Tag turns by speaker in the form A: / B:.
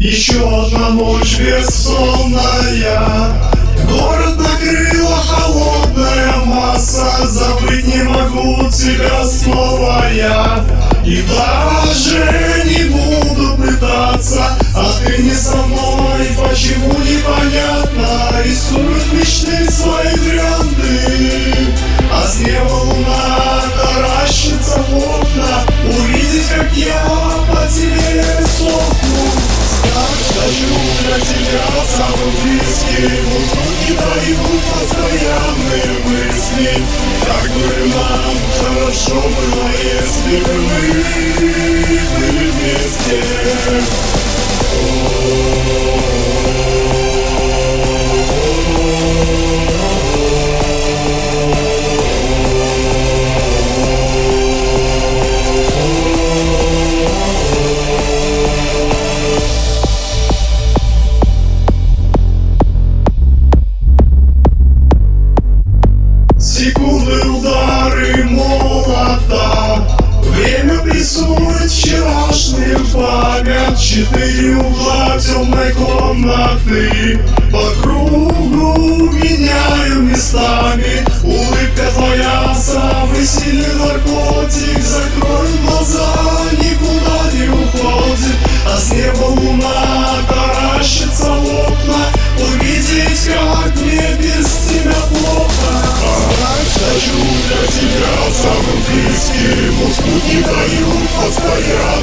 A: Еще одна ночь бессонная, город накрыла холодная масса. Забыть не могу тебя снова я, и даже не буду пытаться. А ты не со мной, почему непонятно. Рисуют мечты свои варианты, а с неба луна таращится в окна. Увидеть, как я по тебе сохну. Хочу для тебя самым близким, уснуть не дают постоянные мысли. Как бы нам хорошо было, если бы мы были вместе. Секунды, удары молота, время прессует вчерашнюю память. 4 угла темной комнаты, по кругу меняю местами. Улыбка твоя самый сильный наркотик. Закрой глаза, никуда не уходит, а с неба луна таращится в окна. Увидеть, как мне без тебя плохо. Хочу для тебя самым близким, уснуть не дают постоянно.